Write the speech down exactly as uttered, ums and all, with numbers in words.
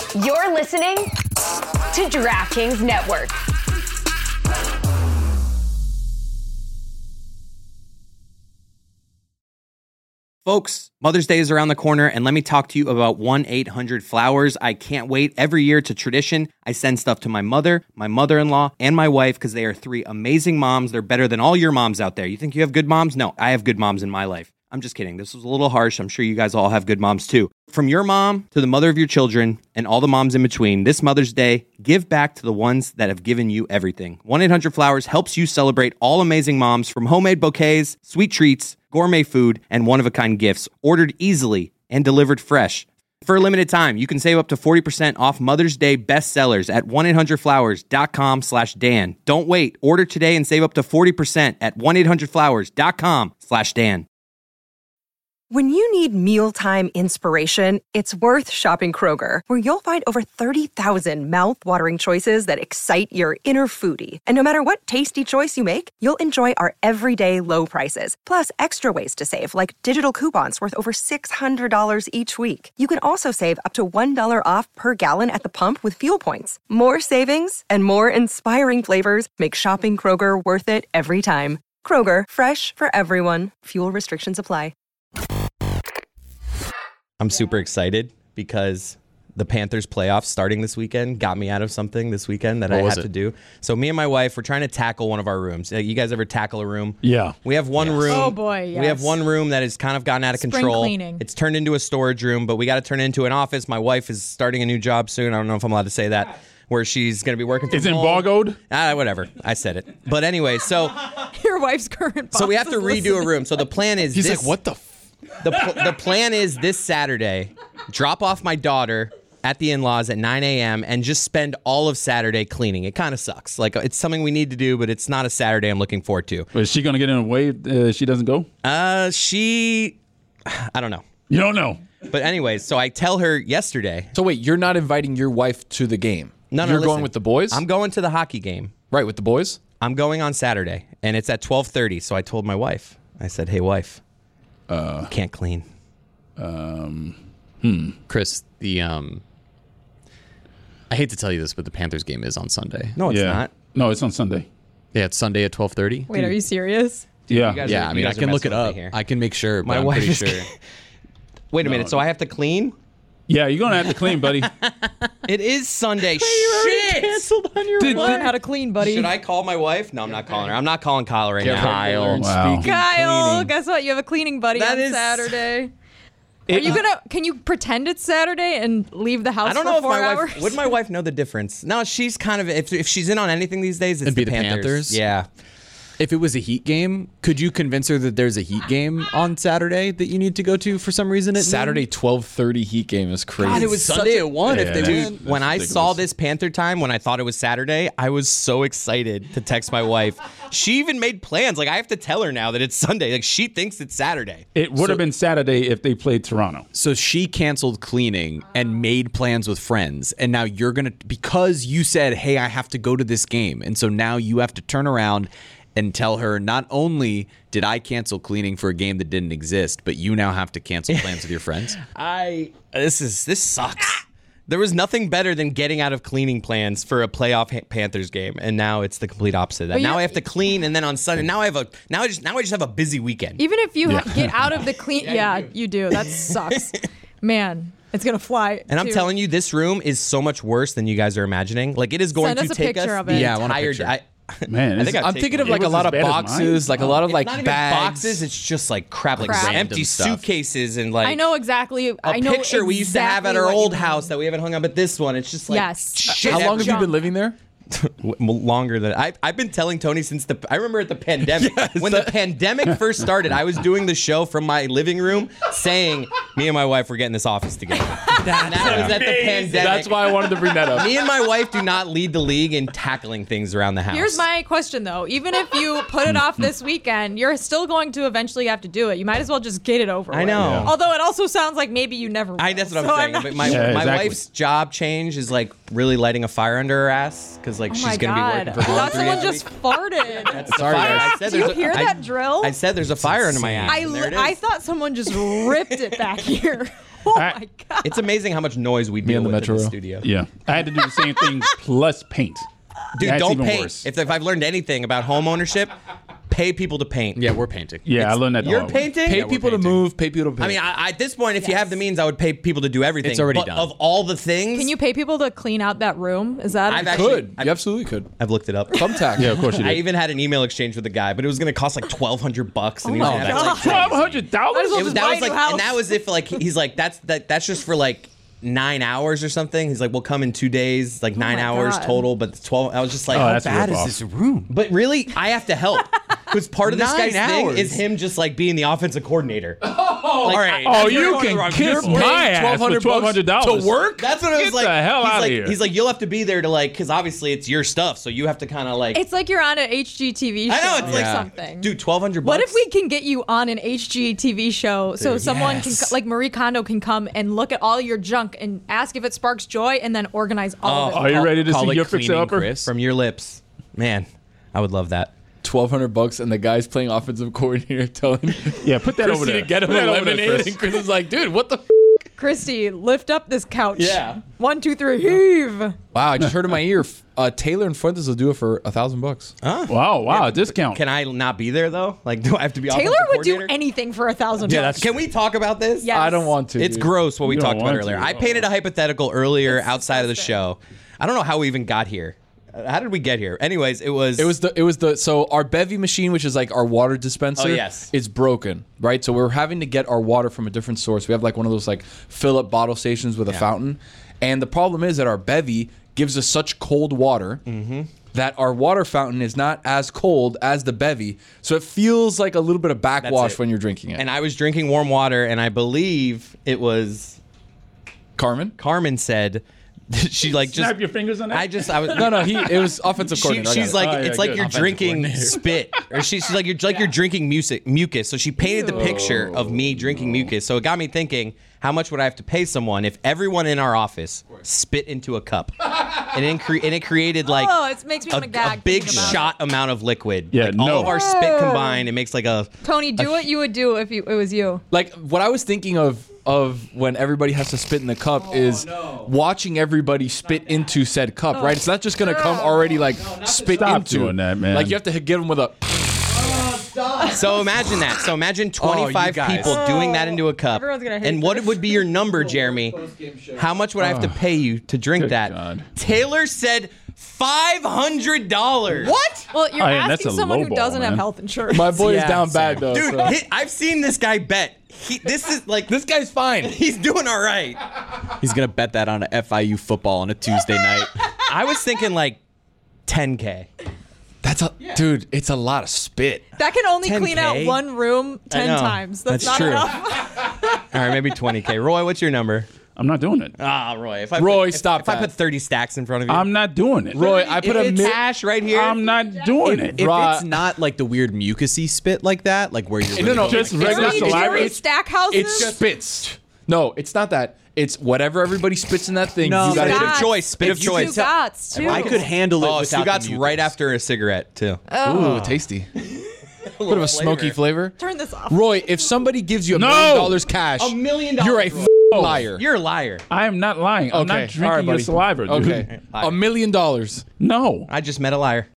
You're listening to DraftKings Network. Folks, Mother's Day is around the corner, and let me talk to you about one eight hundred flowers. I can't wait. Every year, it's a tradition. I send stuff to my mother, my mother-in-law, and my wife because they are three amazing moms. They're better than all your moms out there. You think you have good moms? No, I have good moms in my life. I'm just kidding. This was a little harsh. I'm sure you guys all have good moms too. From your mom to the mother of your children and all the moms in between, this Mother's Day, give back to the ones that have given you everything. one eight hundred flowers helps you celebrate all amazing moms, from homemade bouquets, sweet treats, gourmet food, and one-of-a-kind gifts, ordered easily and delivered fresh. For a limited time, you can save up to forty percent off Mother's Day bestsellers at one eight hundred flowers dot com slash Dan. Don't wait. Order today and save up to forty percent at one eight hundred flowers dot com slash Dan. When you need mealtime inspiration, it's worth shopping Kroger, where you'll find over thirty thousand mouth-watering choices that excite your inner foodie. And no matter what tasty choice you make, you'll enjoy our everyday low prices, plus extra ways to save, like digital coupons worth over six hundred dollars each week. You can also save up to one dollar off per gallon at the pump with fuel points. More savings and more inspiring flavors make shopping Kroger worth it every time. Kroger, fresh for everyone. Fuel restrictions apply. I'm super excited because the Panthers playoffs starting this weekend got me out of something this weekend that What I was have it? to do. So me and my wife, we're trying to tackle one of our rooms. Uh, You guys ever tackle a room? Yeah. We have one room. Oh, boy, We have yes. one room that has kind of gotten out of Spring control. cleaning. It's turned into a storage room, but we got to turn it into an office. My wife is starting a new job soon. I don't know if I'm allowed to say that. Where she's going to be working from It's home. embargoed? Ah, whatever. I said it. But anyway, so Your wife's current boss so we have to is redo a listening. room. So the plan is He's this, like, what the f- the pl- the plan is this Saturday, drop off my daughter at the in-laws at nine a.m. and just spend all of Saturday cleaning. It kind of sucks. Like, it's something we need to do, but it's not a Saturday I'm looking forward to. Is she going to get in a way uh, she doesn't go? Uh, she, I don't know. You don't know. But anyways, so I tell her yesterday. So wait, you're not inviting your wife to the game? No, no, You're listen. going with the boys? I'm going to the hockey game. Right, with the boys? I'm going on Saturday, and it's at twelve thirty. So I told my wife. I said, "Hey, wife, uh, can't clean." Chris, the um, I hate to tell you this, but the Panthers game is on Sunday. No, it's yeah. not. No, it's on Sunday. Yeah, it's Sunday at twelve thirty. Wait, are you serious? Yeah. you guys Yeah, are- I you mean, I guys are can look messing it with me up. here. I can make sure, but My I'm wife pretty is- sure. Wait a minute. So I have to clean? Yeah, you're going to have to clean, buddy. It is Sunday. Shit. Canceled on your Did- Learn did- how to clean, buddy. Should I call my wife? No, I'm not calling her. I'm not calling Kyle right now. Kyle. Wow. Kyle, guess what? You have a cleaning buddy That on is- Saturday. Are It- you gonna? Can you pretend it's Saturday and leave the house I don't for know if four my hours? wife would my wife know the difference. No, she's kind of if if she's in on anything these days, it's It'd the, be the Panthers. Panthers? Yeah. If it was a Heat game, could you convince her that there's a Heat game on Saturday that you need to go to for some reason? At Saturday twelve thirty Heat game is crazy. God, it was Sunday such a- at one. Yeah, if they dude. win. That's When I ridiculous. saw this Panther time, when I thought it was Saturday, I was so excited to text my wife. She even made plans. Like, I have to tell her now that it's Sunday. Like, she thinks it's Saturday. It would have been Saturday if they played Toronto. So she canceled cleaning and made plans with friends, and now you're gonna because you said, "Hey, I have to go to this game," and so now you have to turn around and tell her not only did I cancel cleaning for a game that didn't exist, but you now have to cancel plans with your friends. I this is this sucks. There was nothing better than getting out of cleaning plans for a playoff Ha- Panthers game, and now it's the complete opposite of that. But you Now know- I have to clean, and then on Sunday, now I have a now I just now I just have a busy weekend. Even if you ha- get out of the clean, yeah, you do. That sucks, man. It's gonna fly. And I'm too. telling you, this room is so much worse than you guys are imagining. Like, it is going Send to us a take picture us of the it. Yeah, I want a entire picture. day. Man, I it's- think I've I'm taken thinking of it. like It a was lot as of bad as boxes, mine. like a lot of It's like not even bags. boxes. It's just like crap, like Crap. empty Random stuff. suitcases and like I know exactly. a I know picture we used to have at exactly our what old you house mean. that we haven't hung up at this one. It's just like Yes. shit How long have you everywhere. been living there? W- longer than I, I've been telling Tony since the I remember at the pandemic when the pandemic first started. I was doing the show from my living room, saying me and my wife were getting this office together. And that was at the pandemic. That's why I wanted to bring that up. Me and my wife do not lead the league in tackling things around the house. Here's my question though. Even if you put it off this weekend, you're still going to eventually have to do it. You might as well just get it over I with. know. Yeah. Although it also sounds like maybe you never will. I, that's what So I'm saying. not But my, sure. Yeah, my exactly. wife's job change is like really lighting a fire under her ass because like Oh she's my gonna be God. working for I home thought three someone days a just week. farted. That's the Sorry, fire. guys. I said Do you there's a- hear I- that drill? I said there's a fire under my ass. I, and there it I is. thought someone just ripped it back here. Oh I- my god. It's amazing how much noise we deal on the with Metro in the Rail. studio. Yeah. I had to do the same thing plus paint. Dude, That's don't even paint. worse. If, if I've learned anything about home ownership, pay people to paint. Yeah, we're painting. Yeah, I learned that. the You're hard way. painting? Pay Yeah, we're people to painting. move, pay people to pay. I mean, I, I, at this point, if you have the means, I would pay people to do everything. It's already but done. Of all the things, Can you pay people to clean out that room? Is that I've a- actually, could. I've, You absolutely could. I've looked it up. Thumbtack. Yeah, of course you I did. even had an email exchange with the guy, but it was going to cost like twelve hundred bucks, and he Oh was my gonna have to, like, Twelve hundred dollars. It was, Just that buy was a like, new house. and that was if like he's like that's that that's just for like nine hours or something. He's like, we'll come in two days, like nine my hours God. total, but it's twelve. I was just like, Oh, how that's a bad is ripoff. this room? But really, I have to help because part of this Nine guy's thing hours. is him just like being the offensive coordinator. All right. Oh, You're you going the can wrong- kiss you're my paying ass for twelve hundred dollars to work? That's what I was Get like. the hell he's outta like, here. He's like, you'll have to be there to like, because obviously it's your stuff, so you have to kind of like. It's like you're on an H G T V show I know it's or like Yeah. something. dude, twelve hundred bucks. What if we can get you on an H G T V show so someone yes. can, co- like Marie Kondo, can come and look at all your junk and ask if it sparks joy and then organize all of Are it? you ready to Call see it your fixer cleaning upper? Chris. from your lips, man? I would love that. twelve hundred bucks, and the guy's playing offensive coordinator telling Yeah, put that over Christy there. to get him Put a that over there, lemonade, Chris. and Chris is like, dude, what the f-? Christy, lift up this couch. Yeah. One, two, three, heave. Wow, I just heard in my ear, uh, Taylor and Fuentes will do it for a thousand bucks. Wow, wow, a discount. Can I not be there though? Like, do I have to be? Taylor offensive would do coordinator? anything for a thousand Yeah, bucks. that's. Can we talk about this? Yes. I don't want to. It's dude. gross what we You don't talked about want earlier. to. I painted a hypothetical earlier It's outside of the disgusting. show. I don't know how we even got here. Uh, How did we get here? Anyways, it was. It was the it was the so our Bevy machine, which is like our water dispenser, Oh, yes. is broken, right? So we're having to get our water from a different source. We have like one of those like fill up bottle stations with a fountain, and the problem is that our Bevy gives us such cold water Mm-hmm. that our water fountain is not as cold as the Bevy, so it feels like a little bit of backwash it. when you're drinking it. And I was drinking warm water, and I believe it was Carmen? Carmen said she like just. Snap your fingers on that. I just I was No, no, he it was offensive She, coordinator. I got she's it. like, Oh, yeah, it's like good. you're Offensive drinking coordinator. spit, or she's, she's like, you're like you're drinking music, mucus. So she painted the picture of me drinking mucus. So it got me thinking, how much would I have to pay someone if everyone in our office spit into a cup, and it, cre- and it created like Oh, it makes me a, want to gag. a big thinking about shot amount of liquid. Yeah, like all no. of our spit combined, it makes like a. it. Tony, do what you would do if you, it was you. Like what I was thinking of of when everybody has to spit in the cup Oh, is watching everybody spit into said cup, right? It's not just gonna come already like spit Stop into. doing that, man. Like you have to hit- give them with a. So imagine that. So imagine Oh, you twenty-five guys. people doing that into a cup. Everyone's gonna hate and what this. would be your number, Jeremy? How much would I have to pay you to drink Good that? God. Taylor said five hundred dollars. What? Well, you're Oh, yeah, that's asking a someone low who ball, doesn't have man. health insurance. My boy Yeah, is down same. bad though. Dude, so. he- I've seen this guy bet. He, this is like This guy's fine. he's doing all right. He's gonna bet that on a F I U football on a Tuesday night. I was thinking like ten K. That's a dude. It's a lot of spit. That can only ten clean out K? one room ten know. times. That's, That's not true. enough. All right, maybe twenty K. Roy, what's your number? I'm not doing it. Ah, Roy. If I Roy, put, if, stop If I that. put thirty stacks in front of you, I'm not doing it. Roy, I put if a it's mil- cash right here. I'm not doing it. If Bruh. it's not like the weird mucusy spit like that, like where you're No, really no, Just it's regular not- Did you saliva. read Stackhouses? It spits. No, it's not that. It's whatever everybody spits in that thing. No. you gotta Spit hit of Gots. choice. Spit of If you choice. can Gots, too. I could handle it Oh, without the Sugat's mucus. right after a cigarette too. Ooh, tasty. Bit of a smoky flavor. Turn this off. Roy, if somebody gives you a No! million dollars cash, A million you're a dollars, f- liar. You're a liar. I am not lying. I'm okay, not drinking all right, your buddy. saliva, dude. Okay, a million dollars. No. I just met a liar.